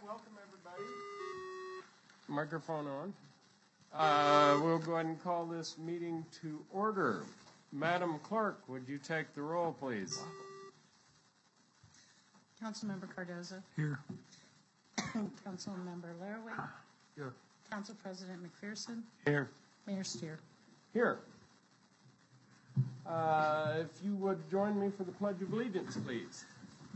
Welcome, everybody. Microphone on. We'll go ahead and call this meeting to order. Madam Clerk, would you take the roll, please? Councilmember Cardoza. Here. Councilmember Laraway. Here. Council President McPherson. Here. Mayor Steer. Here. If you would join me for the Pledge of Allegiance, please.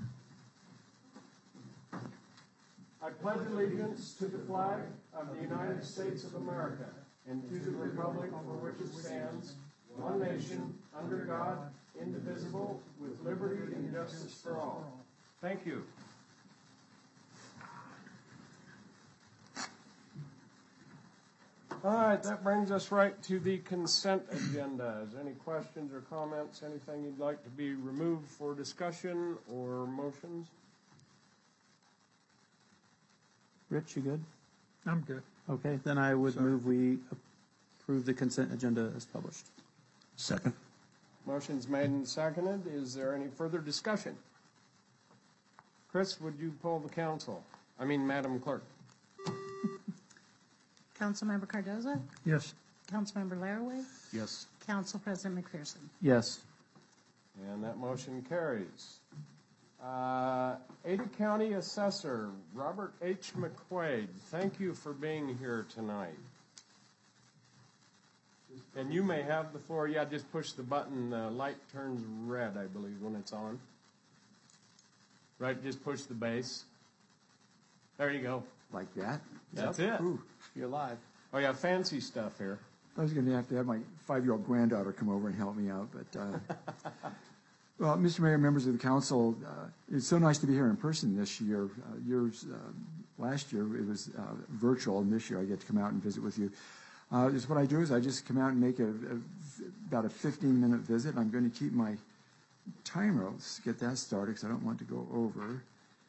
I pledge allegiance to the flag of the United States of America and to the republic for which it stands, one nation, under God, indivisible, with liberty and justice for all. Thank you. All right, that brings us right to the consent agenda. Is there any questions or comments, anything you'd like to be removed for discussion or motions? Rich, you good? I'm good. Okay, then I would move we approve the consent agenda as published. Second. Motion's made and seconded. Is there any further discussion? Chris, would you poll the council? Madam Clerk. Councilmember Cardoza. Yes. Councilmember Laraway. Yes. Council President McPherson. Yes. And that motion carries. Ada County Assessor Robert H. McQuaid, thank you for being here tonight. And you may have the floor. Yeah, just push the button. The light turns red, I believe, when it's on. Right, just push the base. There you go. Like that? That's it. Ooh, you're live. Oh, yeah, fancy stuff here. I was going to have my 5-year-old granddaughter come over and help me out, but well, Mr. Mayor, members of the council, it's so nice to be here in person this year. Last year it was virtual, and this year I get to come out and visit with you. What I do is I just come out and make about a 15-minute visit. I'm going to keep my timer. Let's get that started because I don't want to go over.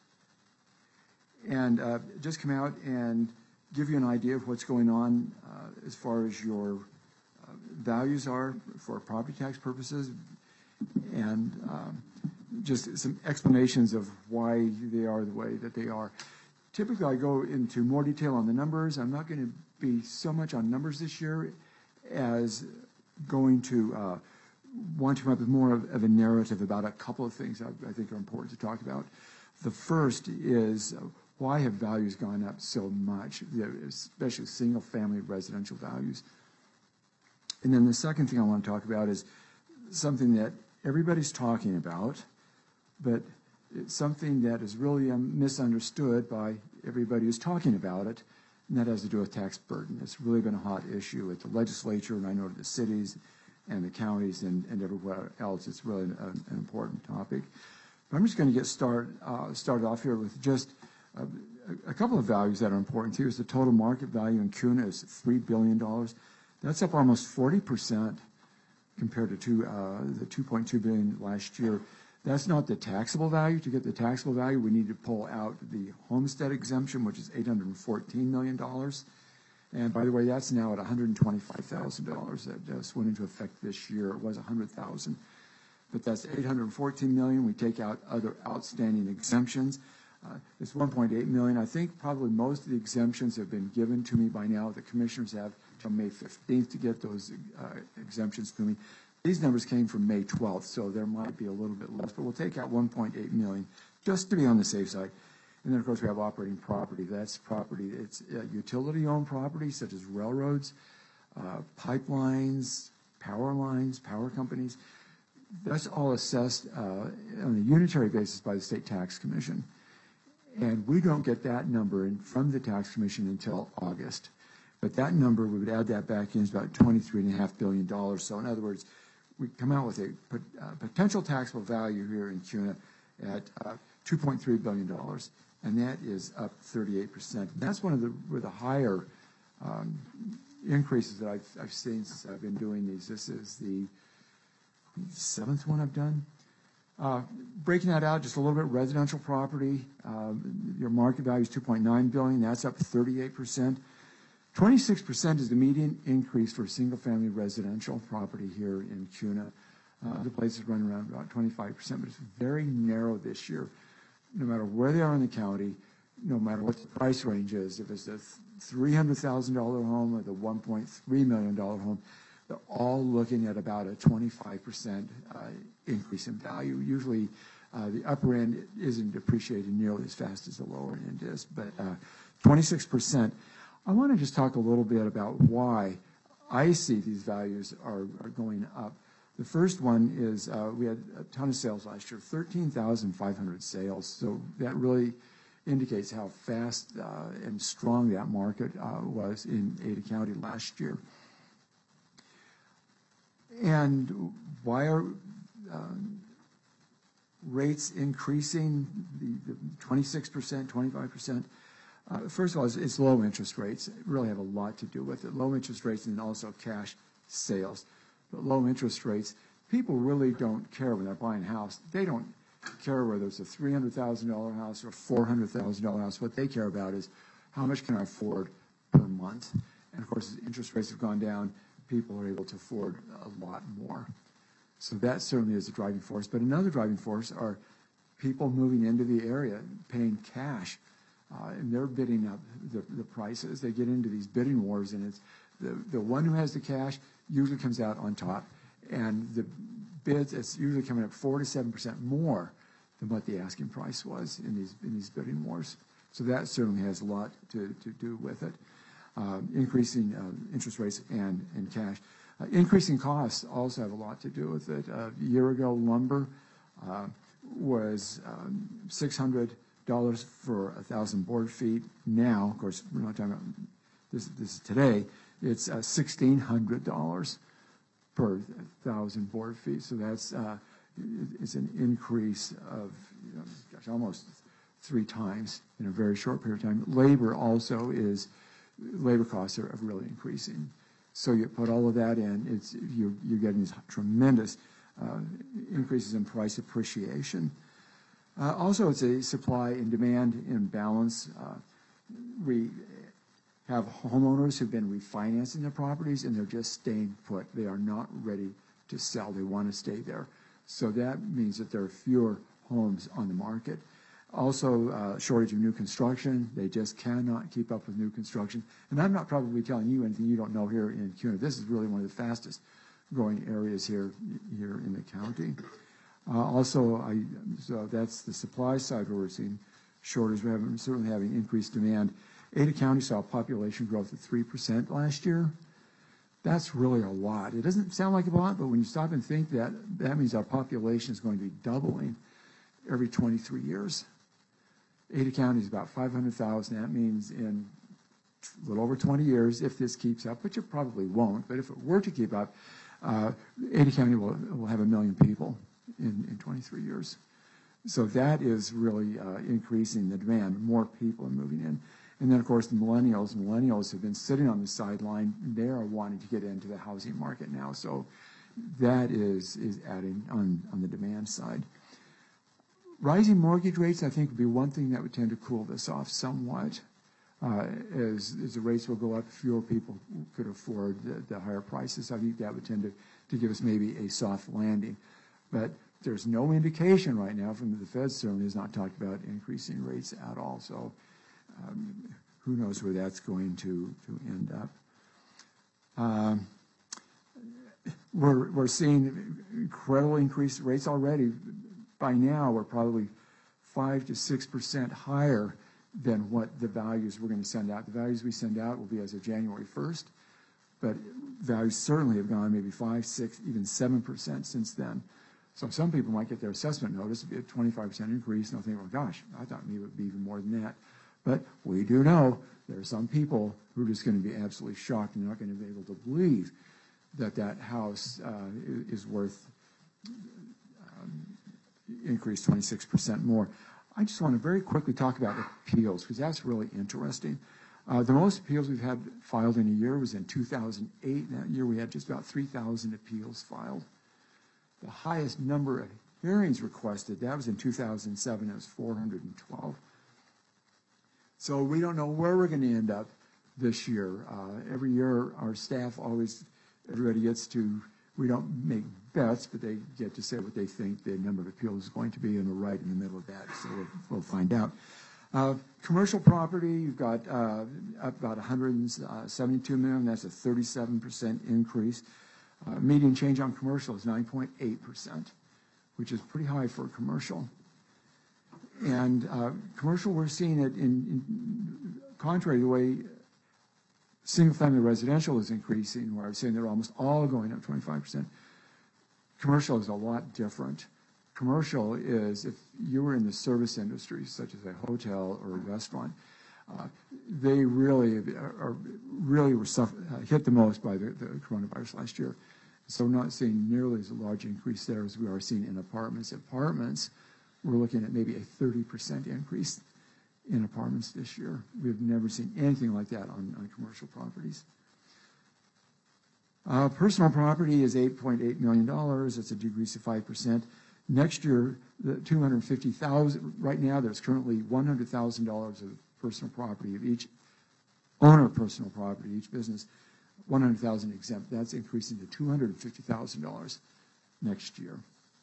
And just come out and give you an idea of what's going on as far as your values are for property tax purposes, and just some explanations of why they are the way that they are. Typically, I go into more detail on the numbers. I'm not going to be so much on numbers this year as going to want to come up with more of a narrative about a couple of things I think are important to talk about. The first is why have values gone up so much, especially single-family residential values. And then the second thing I want to talk about is something that everybody's talking about, but it's something that is really misunderstood by everybody who's talking about it, and that has to do with tax burden. It's really been a hot issue at the legislature, and I know to the cities and the counties and everywhere else. It's really an important topic. But I'm just going to get started off here with just a couple of values that are important here. Is the total market value in CUNA is $3 billion. That's up almost 40% compared to the $2.2 billion last year. That's not the taxable value. To get the taxable value, we need to pull out the homestead exemption, which is $814 million. And by the way, that's now at $125,000. That just went into effect this year. It was $100,000. But that's $814 million. We take out other outstanding exemptions. It's $1.8 million. I think probably most of the exemptions have been given to me by now. The commissioners have till May 15th to get those exemptions to me. These numbers came from May 12th, so there might be a little bit less, but we'll take out $1.8 million just to be on the safe side. And then, of course, we have operating property. That's property. It's utility-owned property, such as railroads, pipelines, power lines, power companies. That's all assessed on a unitary basis by the State Tax Commission. And we don't get that number from the Tax Commission until August. But that number, we would add that back in, is about $23.5 billion. So in other words, we come out with a potential taxable value here in CUNA at $2.3 billion. And that is up 38%. And that's one of the higher increases that I've seen since I've been doing these. This is the 7th one I've done. Breaking that out just a little bit, residential property, your market value is $2.9 billion. That's up 38%. 26% is the median increase for single-family residential property here in CUNA. Other places run around about 25%, but it's very narrow this year. No matter where they are in the county, no matter what the price range is, if it's a $300,000 home or the $1.3 million home, they're all looking at about a 25% increase in value. Usually, the upper end isn't depreciated nearly as fast as the lower end is, but 26%. I want to just talk a little bit about why I see these values are going up. The first one is we had a ton of sales last year, 13,500 sales. So that really indicates how fast and strong that market was in Ada County last year. And why are rates increasing, the 26%, 25%? First of all, it's low interest rates. It really have a lot to do with it. Low interest rates and then also cash sales. But low interest rates, people really don't care when they're buying a house. They don't care whether it's a $300,000 house or a $400,000 house. What they care about is how much can I afford per month. And of course, as interest rates have gone down, people are able to afford a lot more. So that certainly is a driving force. But another driving force are people moving into the area, paying cash. And they're bidding up the prices. They get into these bidding wars, and it's the one who has the cash usually comes out on top. And the bids, it's usually coming up 4 to 7% more than what the asking price was in these bidding wars. So that certainly has a lot to do with it. Increasing interest rates and cash. Increasing costs also have a lot to do with it. A year ago, lumber was $600 for 1,000 board feet. Now, of course, we're not talking about this is today. It's $1,600 per 1,000 board feet. So that's it's an increase of almost 3 times in a very short period of time. Labor costs are really increasing. So you put all of that in, you're getting these tremendous increases in price appreciation. Also, it's a supply and demand imbalance. We have homeowners who've been refinancing their properties, and they're just staying put. They are not ready to sell. They want to stay there. So that means that there are fewer homes on the market. Also, shortage of new construction. They just cannot keep up with new construction. And I'm not probably telling you anything you don't know here in Kuna. This is really one of the fastest growing areas here in the county. So that's the supply side where we're seeing shortage. We're certainly having increased demand. Ada County saw population growth of 3% last year. That's really a lot. It doesn't sound like a lot, but when you stop and think that means our population is going to be doubling every 23 years. Ada County is about 500,000. That means in a little over 20 years, if this keeps up, which it probably won't, but if it were to keep up, Ada County will have 1 million people in 23 years. So that is really increasing the demand. More people are moving in. And then, of course, the millennials have been sitting on the sideline. They are wanting to get into the housing market now. So that is adding on the demand side. Rising mortgage rates, I think, would be one thing that would tend to cool this off somewhat. As the rates will go up, fewer people could afford the higher prices. I think that would tend to give us maybe a soft landing. But there's no indication right now from the Fed certainly has not talked about increasing rates at all. So who knows where that's going to end up. We're seeing incredible increased rates already. By now, we're probably 5 to 6% higher than what the values we're going to send out. The values we send out will be as of January 1st, but values certainly have gone maybe 5, 6, even 7% since then. So some people might get their assessment notice, it'd be a 25% increase, and they'll think, well, gosh, I thought maybe it would be even more than that. But we do know there are some people who are just going to be absolutely shocked and not going to be able to believe that house is worth increased 26% more. I just want to very quickly talk about appeals because that's really interesting. The most appeals we've had filed in a year was in 2008. That year we had just about 3,000 appeals filed. The highest number of hearings requested, that was in 2007, it was 412. So we don't know where we're going to end up this year. Every year our staff everybody gets to, we don't make bets, but they get to say what they think the number of appeals is going to be, and we're right in the middle of that, so we'll find out. Commercial property, you've got up about 172 million. That's a 37% increase. Median change on commercial is 9.8%, which is pretty high for commercial. And commercial, we're seeing it in contrary to the way single-family residential is increasing, where I was saying they're almost all going up 25%. Commercial is a lot different. Commercial is, if you were in the service industry, such as a hotel or a restaurant, they really were hit the most by the coronavirus last year. So we're not seeing nearly as large increase there as we are seeing in apartments. Apartments, we're looking at maybe a 30% increase in apartments this year. We've never seen anything like that on commercial properties. Personal property is $8.8 million. It's a decrease of 5%. Next year, the $250,000. Right now, there's currently $100,000 of personal property of each owner of personal property, each business, $100,000 exempt. That's increasing to $250,000 next year.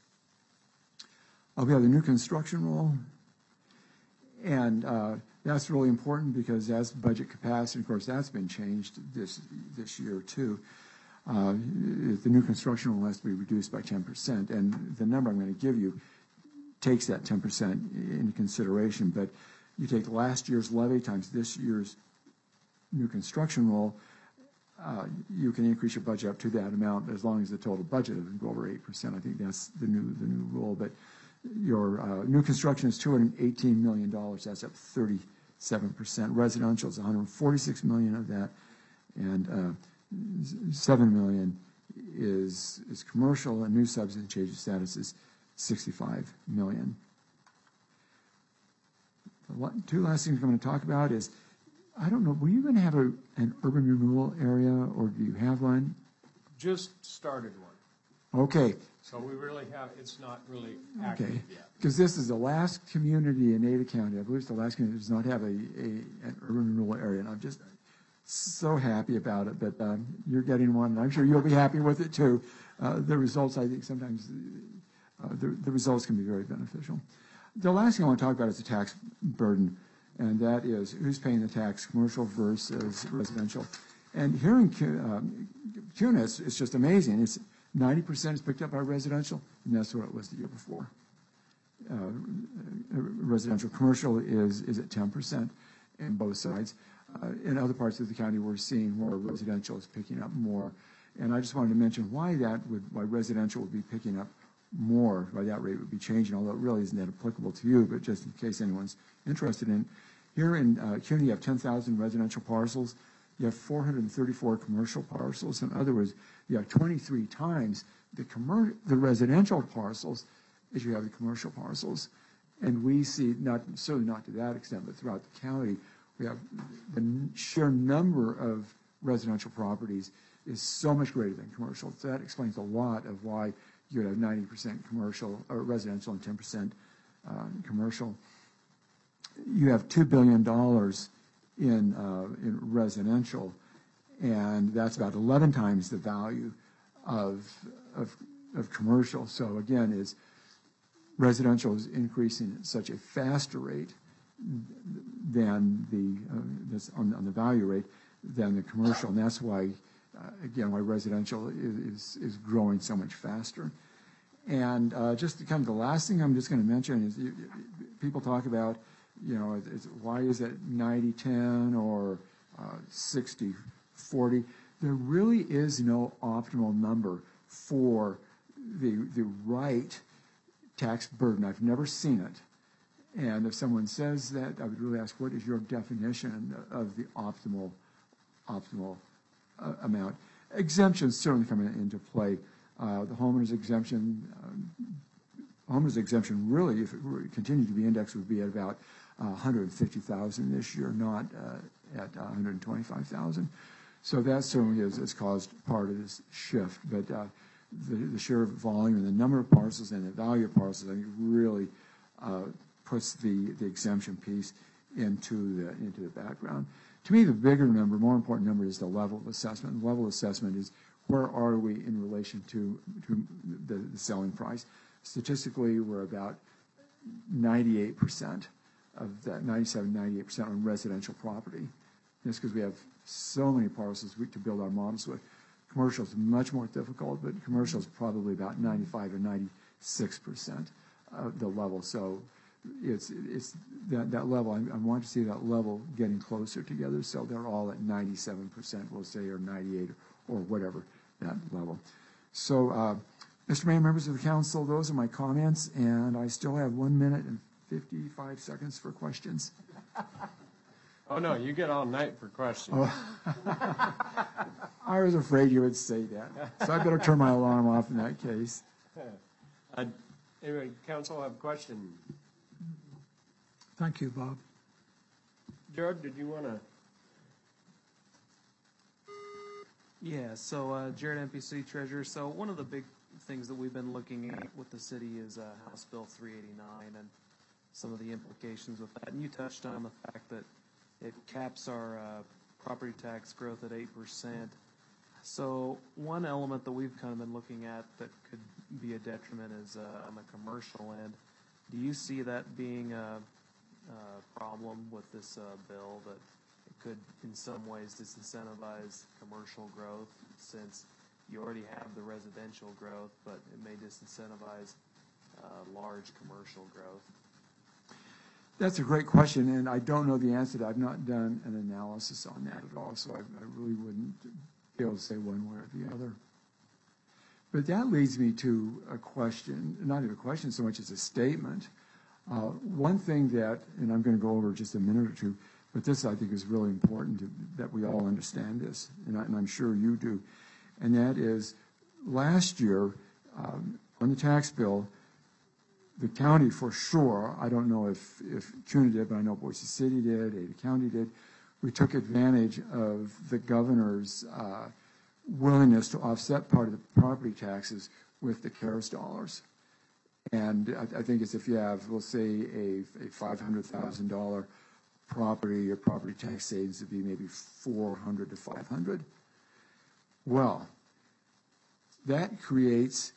We have the new construction rule, and that's really important because that's budget capacity. Of course, that's been changed this year too. The new construction rule has to be reduced by 10%, and the number I'm going to give you takes that 10% into consideration. But you take last year's levy times this year's new construction rule, you can increase your budget up to that amount as long as the total budget doesn't go over 8%. I think that's the new rule. But your new construction is $218 million. That's up 37%. Residential is $146 million of that, and $7 million is commercial, and new substance change of status is $65 million. The two last things I'm going to talk about is, I don't know, were you going to have an urban renewal area, or do you have one? Just started one. Okay. So we really have, it's not really active yet. Because this is the last community in Ada County, I believe it's the last community that does not have an urban renewal area, and I'm just so happy about it. But you're getting one, and I'm sure you'll be happy with it too. The results, I think, sometimes the results can be very beneficial. The last thing I want to talk about is the tax burden, and that is who's paying the tax, commercial versus residential. And here in CUNA, it's just amazing. It's 90% is picked up by residential, and that's what it was the year before. Residential. Commercial is at 10% in both sides. In other parts of the county, we're seeing more residential is picking up more. And I just wanted to mention why residential would be picking up more, why that rate would be changing, although it really isn't that applicable to you, but just in case anyone's interested in. Here in CUNA, you have 10,000 residential parcels. You have 434 commercial parcels. In other words, you have 23 times the residential parcels as you have the commercial parcels. And we see, certainly not to that extent, but throughout the county, we have the sheer number of residential properties is so much greater than commercial. So that explains a lot of why you have 90% commercial or residential and 10% commercial. You have $2 billion in residential, and that's about 11 times the value of commercial. So again, residential is increasing at such a faster rate than on the value rate than the commercial, and that's why again why residential is growing so much faster. And just to come to the last thing I'm just going to mention is people talk about, why is it 90-10 or 60-40? There really is no optimal number for the right tax burden. I've never seen it. And if someone says that, I would really ask, what is your definition of the optimal amount? Exemptions certainly come into play. The homeowner's exemption really, if it were to continue to be indexed, would be at about $150,000 this year, not at $125,000. So that certainly has caused part of this shift. But the sheer volume and the number of parcels and the value of parcels, I think, really puts the exemption piece into the background. To me, the bigger number, more important number, is the level of assessment. The level of assessment is where are we in relation to the selling price. Statistically, we're about 98% of that 97, 98% on residential property. That's because we have so many parcels to build our models with. Commercial is much more difficult, but commercial is probably about 95 or 96% of the level. So it's that level. I want to see that level getting closer together, so they're all at 97%, we'll say, or 98, or whatever that level. So, Mr. Mayor, members of the council, those are my comments, and I still have 1 minute and 55 seconds for questions. Oh, no, you get all night for questions. Oh. I was afraid you would say that, so I better turn my alarm off in that case. Anyway, council have a question. Thank you, Bob. Jared, did you want to? Yeah, so Jared, NPC Treasurer. So one of the big things that we've been looking at with the city is House Bill 389 and some of the implications with that. And you touched on the fact that it caps our property tax growth at 8%. So one element that we've kind of been looking at that could be a detriment is on the commercial end. Do you see that being a problem with this bill, that it could in some ways disincentivize commercial growth, since you already have the residential growth, but it may disincentivize large commercial growth? That's a great question, and I don't know the answer to that. I've not done an analysis on that at all, so I really wouldn't be able to say one way or the other. But that leads me to a question, not even a question so much as a statement. One thing that, and I'm going to go over just a minute or two, but this I think is really important that we all understand this, and I'm sure you do, and that is last year on the tax bill, the county for sure, I don't know if CUNA did, but I know Boise City did, Ada County did, we took advantage of the governor's willingness to offset part of the property taxes with the CARES dollars. And I think it's if you have, we'll say, a $500,000 property, your property tax savings would be maybe $400 to $500. Well, that creates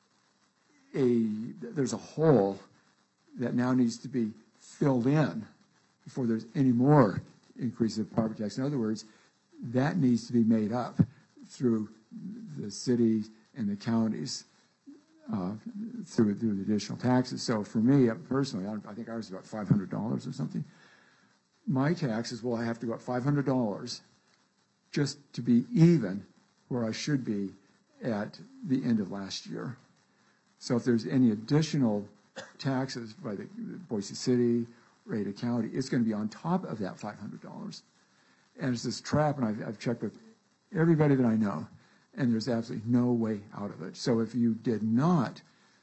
there's a hole that now needs to be filled in before there's any more increase in property tax. In other words, that needs to be made up through the city and the counties through the additional taxes. So for me personally, I think ours is about $500 or something. My taxes will have to go up $500 just to be even where I should be at the end of last year. So if there's any additional taxes by the Boise City or Ada County, it's going to be on top of that $500. And it's this trap, and I've checked with everybody that I know, and there's absolutely no way out of it. So if you did not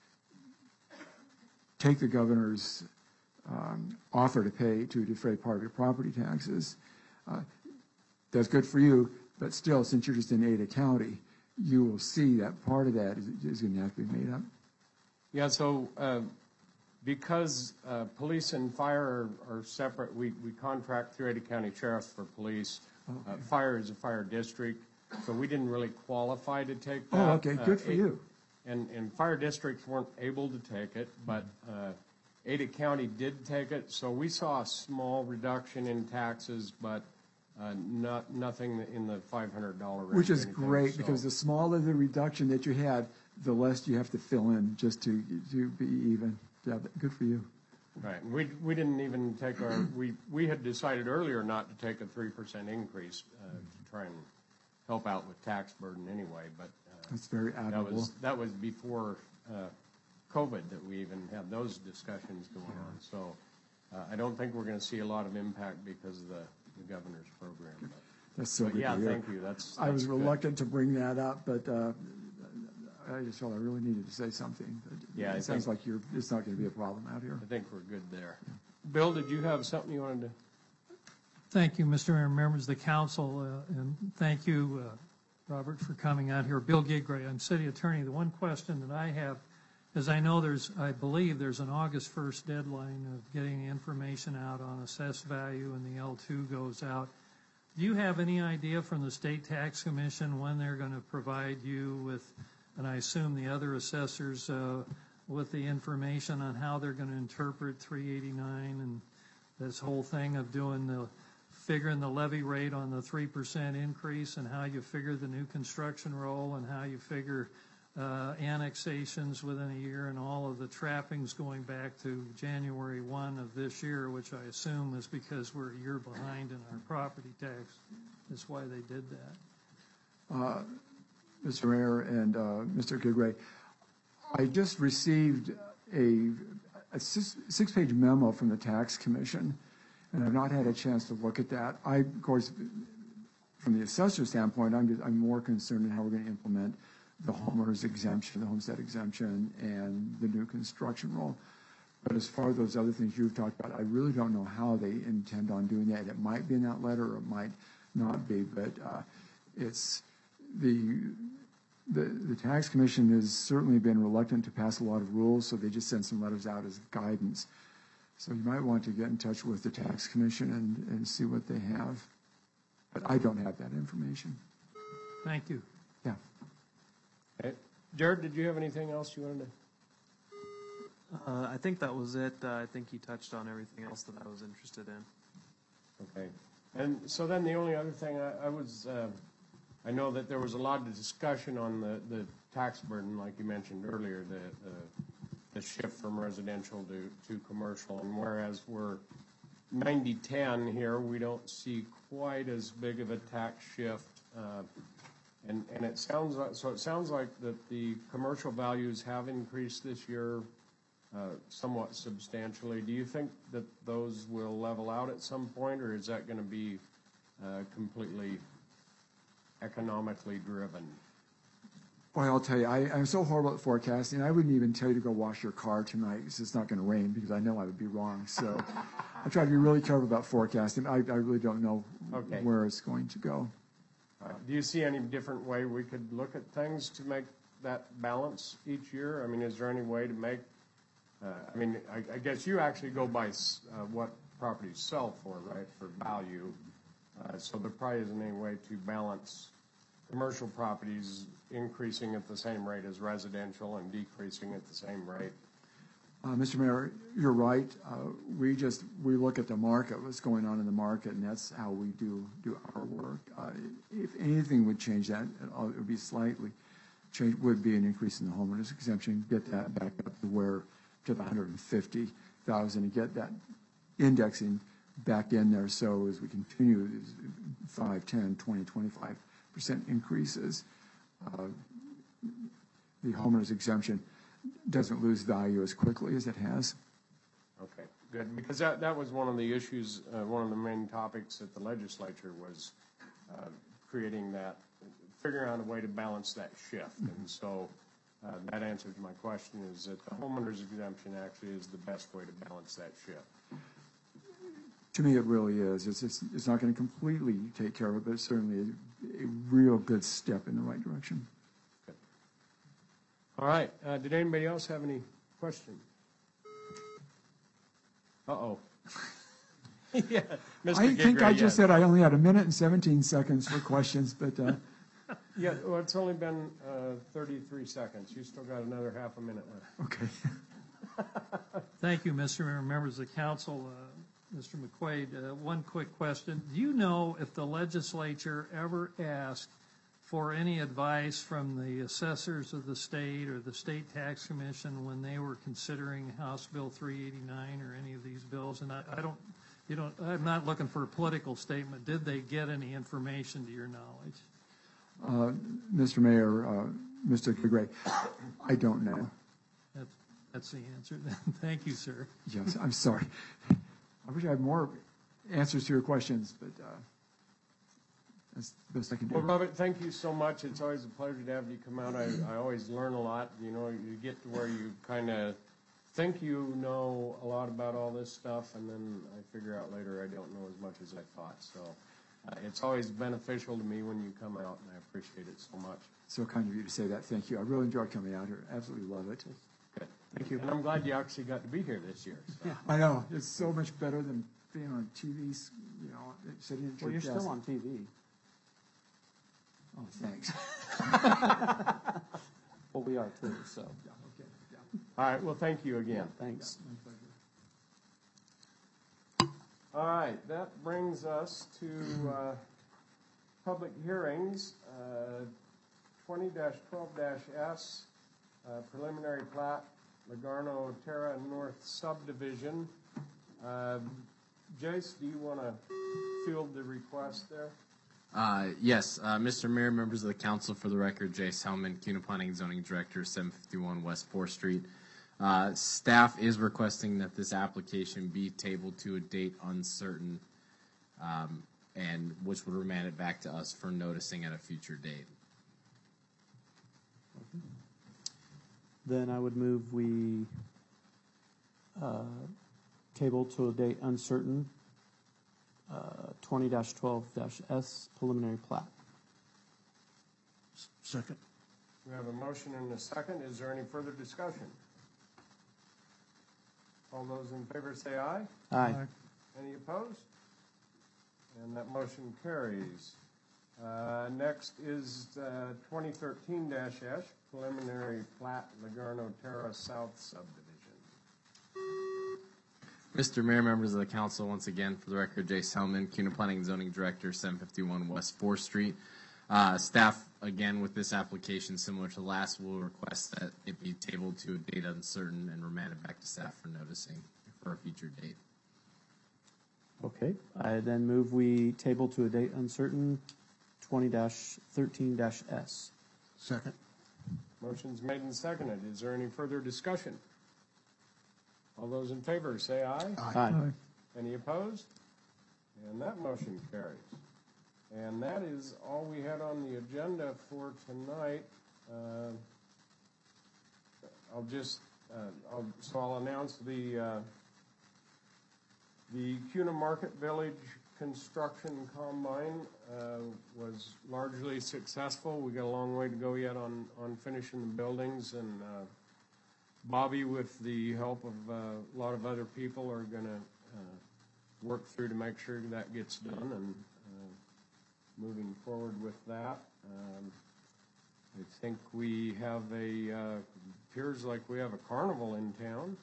take the governor's offer to defray part of your property taxes, that's good for you, but still, since you're just in Ada County, you will see that part of that is going to have to be made up. Yeah, so because police and fire are separate, we contract through Ada County Sheriff for police. Okay. Fire is a fire district, so we didn't really qualify to take that. Oh, okay, good for you. And fire districts weren't able to take it, but Ada County did take it, so we saw a small reduction in taxes, but nothing in the $500 range. Which is great, because the smaller the reduction that you had, the less you have to fill in just to be even. Yeah, good for you. Right. We didn't even take we had decided earlier not to take a 3% increase to try and help out with tax burden anyway, but that's very admirable. That was before COVID that we even had those discussions going on. So I don't think we're going to see a lot of impact because of the governor's program. That's so good. Yeah, thank you. That's I was good. reluctant to bring that up, but I just felt I really needed to say something. Yeah, it sounds like it's not going to be a problem out here. I think we're good there. Yeah. Bill, did you have something you wanted to? Thank you, Mr. Mayor, members of the council, and thank you, Robert, for coming out here. Bill Gigray, I'm city attorney. The one question that I have is I believe there's an August 1st deadline of getting information out on assessed value, and the L2 goes out. Do you have any idea from the State Tax Commission when they're going to provide you with, and I assume the other assessors, with the information on how they're going to interpret 389 and this whole thing of figuring the levy rate on the 3% increase and how you figure the new construction roll and how you figure annexations within a year and all of the trappings going back to January 1 of this year, which I assume is because we're a year behind in our property tax. That's why they did that. Mr. Mayor and Mr. Gigray, I just received a six-page memo from the Tax Commission, and I've not had a chance to look at that. Of course, from the assessor standpoint, I'm more concerned in how we're going to implement the homeowner's exemption, the homestead exemption, and the new construction roll. But as far as those other things you've talked about, I really don't know how they intend on doing that. It might be in that letter, or it might not be, but it's the Tax Commission has certainly been reluctant to pass a lot of rules, so they just send some letters out as guidance. So you might want to get in touch with the Tax Commission and see what they have. But I don't have that information. Thank you. Yeah. Okay. Jared, did you have anything else you wanted to? I think that was it. I think he touched on everything else that I was interested in. Okay. And so then the only other thing I know that there was a lot of discussion on the tax burden, like you mentioned earlier, the shift from residential to commercial. And whereas we're 90-10 here, we don't see quite as big of a tax shift. And it sounds like that the commercial values have increased this year somewhat substantially. Do you think that those will level out at some point, or is that going to be completely economically driven? Boy, I'll tell you, I'm so horrible at forecasting. I wouldn't even tell you to go wash your car tonight because it's not going to rain, because I know I would be wrong. So I try to be really careful about forecasting. I really don't know where it's going to go. Do you see any different way we could look at things to make that balance each year? I mean, is there any way to make, I guess you actually go by what properties sell for, right, for value. So there probably isn't any way to balance commercial properties increasing at the same rate as residential and decreasing at the same rate. Mr. Mayor, you're right. We look at the market, what's going on in the market, and that's how we do our work. If anything would change that, it would be slightly change, would be an increase in the homeowner's exemption, get that back up to the 150,000, and get that indexing back in there. So as we continue these 5, 10, 20, 25% increases, the homeowner's exemption doesn't lose value as quickly as it has. Okay, good. Because that was one of the issues, one of the main topics at the legislature was figuring out a way to balance that shift. And so that answers my question, is that the homeowner's exemption actually is the best way to balance that shift. To me, it really is. It's not going to completely take care of it, but it's certainly a real good step in the right direction. Good. All right. Did anybody else have any questions? Uh-oh. Yeah. Mr. I think I Gigray, just said I only had 1 minute and 17 seconds for questions, but yeah, well, it's only been 33 seconds. You still got another half a minute left. okay. Thank you, Mr. Mayor, members of the council. Mr. McQuaid, one quick question. Do you know if the legislature ever asked for any advice from the assessors of the state or the state tax commission when they were considering House Bill 389 or any of these bills? And I'm not looking for a political statement. Did they get any information to your knowledge? Mr. Mayor, Mr. Gigray, I don't know. That's the answer then. Thank you, sir. Yes, I'm sorry. I wish I had more answers to your questions, but that's the best I can do. Well, Robert, thank you so much. It's always a pleasure to have you come out. I always learn a lot. You know, you get to where you kind of think you know a lot about all this stuff, and then I figure out later I don't know as much as I thought. So it's always beneficial to me when you come out, and I appreciate it so much. So kind of you to say that. Thank you. I really enjoyed coming out here. Absolutely love it. Good. Thank you. And I'm glad you actually got to be here this year. So. Yeah, I know. It's so much better than being on TV, you know, sitting at your desk. Well, you're still on TV. Oh, thanks. Well, we are too, so. Yeah, okay. Yeah. All right. Well, thank you again. Thanks. My pleasure. All right, that brings us to public hearings. 20-12-S, preliminary plat, Lagarno Terra North subdivision. Jace, do you want to field the request there? Yes, Mr. Mayor, members of the council, for the record, Jace Hellman, CUNA Planning and Zoning Director, 751 West 4th Street. Staff is requesting that this application be tabled to a date uncertain, and which would remand it back to us for noticing at a future date. Then I would move we table to a date uncertain 20-12-S preliminary plat. Second. We have a motion and a second. Is there any further discussion? All those in favor say aye. Aye. Any opposed? And that motion carries. Next is 2013-S, preliminary plat, Lagarno Terra South subdivision. Mr. Mayor, members of the council, once again, for the record, Jace Hellman, CUNA Planning and Zoning Director, 751 West 4th Street. Staff, again, with this application, similar to last, will request that it be tabled to a date uncertain and remanded back to staff for noticing for a future date. Okay, I then move we table to a date uncertain 20-13-S. Second. Motion's made and seconded. Is there any further discussion? All those in favor say aye. Aye. Any opposed? And that motion carries. And that is all we had on the agenda for tonight. I'll announce the CUNA Market Village Construction Combine was largely successful. We got a long way to go yet on finishing the buildings, and Bobby, with the help of a lot of other people, are going to work through to make sure that gets done, and moving forward with that. I think we have appears like we have a carnival in town.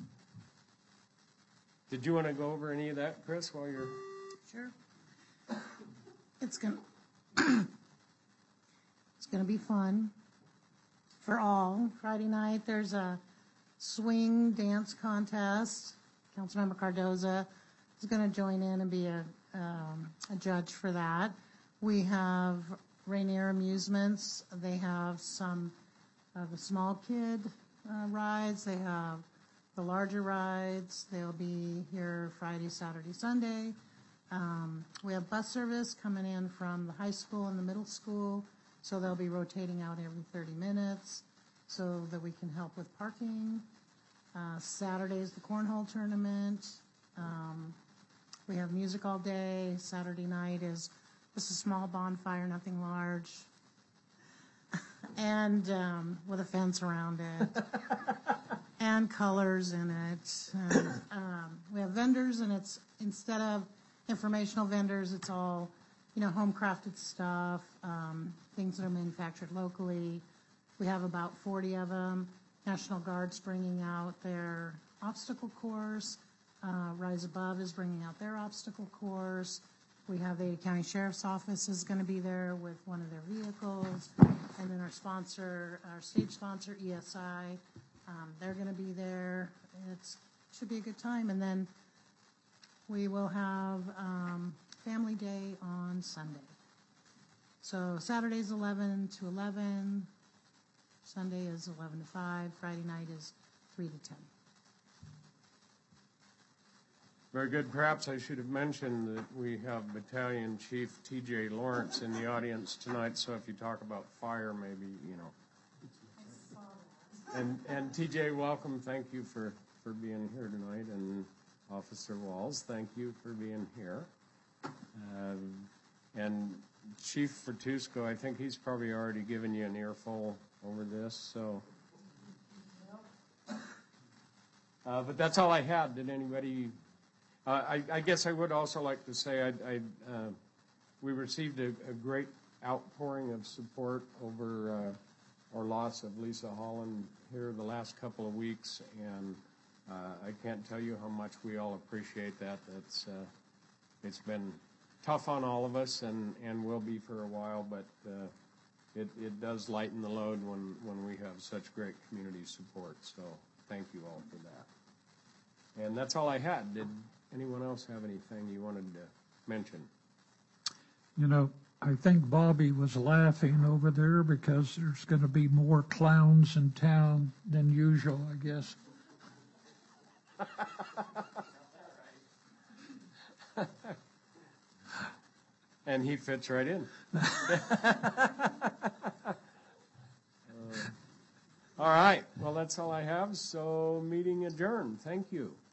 Did you want to go over any of that, Chris, while you're... Sure. It's gonna be fun for all. Friday night, there's a swing dance contest. Councilmember Cardoza is going to join in and be a judge for that. We have Rainier Amusements. They have some of the small kid rides. They have the larger rides. They'll be here Friday, Saturday, Sunday. We have bus service coming in from the high school and the middle school, so they'll be rotating out every 30 minutes so that we can help with parking. Saturday is the cornhole tournament. We have music all day. Saturday night is just a small bonfire, nothing large, and with a fence around it. And colors in it. And, we have vendors, and it's, instead of informational vendors, it's all, home crafted stuff, things that are manufactured locally. We have about 40 of them. National Guard's bringing out their obstacle course. Rise Above is bringing out their obstacle course. We have the County Sheriff's Office is going to be there with one of their vehicles. And then our stage sponsor, ESI, they're going to be there. It should be a good time. And then we will have Family Day on Sunday. So Saturday's 11 to 11. Sunday is 11 to 5. Friday night is 3 to 10. Very good. Perhaps I should have mentioned that we have Battalion Chief T.J. Lawrence in the audience tonight, so if you talk about fire, maybe, And T.J., welcome. Thank you for being here tonight. And Officer Walls, thank you for being here. And Chief Fertusco, I think he's probably already given you an earful over this, so. But that's all I had. Did anybody... I guess I would also like to say we received a great outpouring of support over our loss of Lisa Holland here the last couple of weeks, and I can't tell you how much we all appreciate that. That's It's been tough on all of us and will be for a while, but it does lighten the load when we have such great community support. So thank you all for that. And that's all I had. Did anyone else have anything you wanted to mention? You know, I think Bobby was laughing over there because there's going to be more clowns in town than usual, I guess. And he fits right in. All right. Well, that's all I have. So meeting adjourned. Thank you.